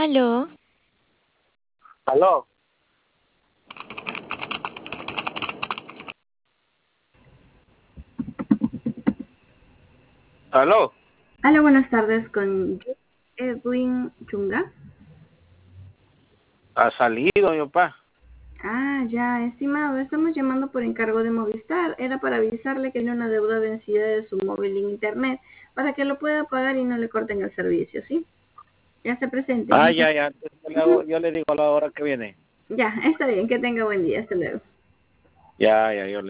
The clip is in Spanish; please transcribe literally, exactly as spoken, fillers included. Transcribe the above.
Aló. Aló. Aló. Hola, buenas tardes con Edwin Chunga. Ha salido, mi papá. Ah, ya, estimado, estamos llamando por encargo de Movistar. Era para avisarle que tiene una deuda vencida de su móvil en internet para que lo pueda pagar y no le corten el servicio, ¿sí? Ya se presente. Ah, ya, ya. Yo le, hago- Ujú. yo le digo a la hora que viene. Ya, está bien, que tenga buen día. Hasta luego. Ya, ya, yo le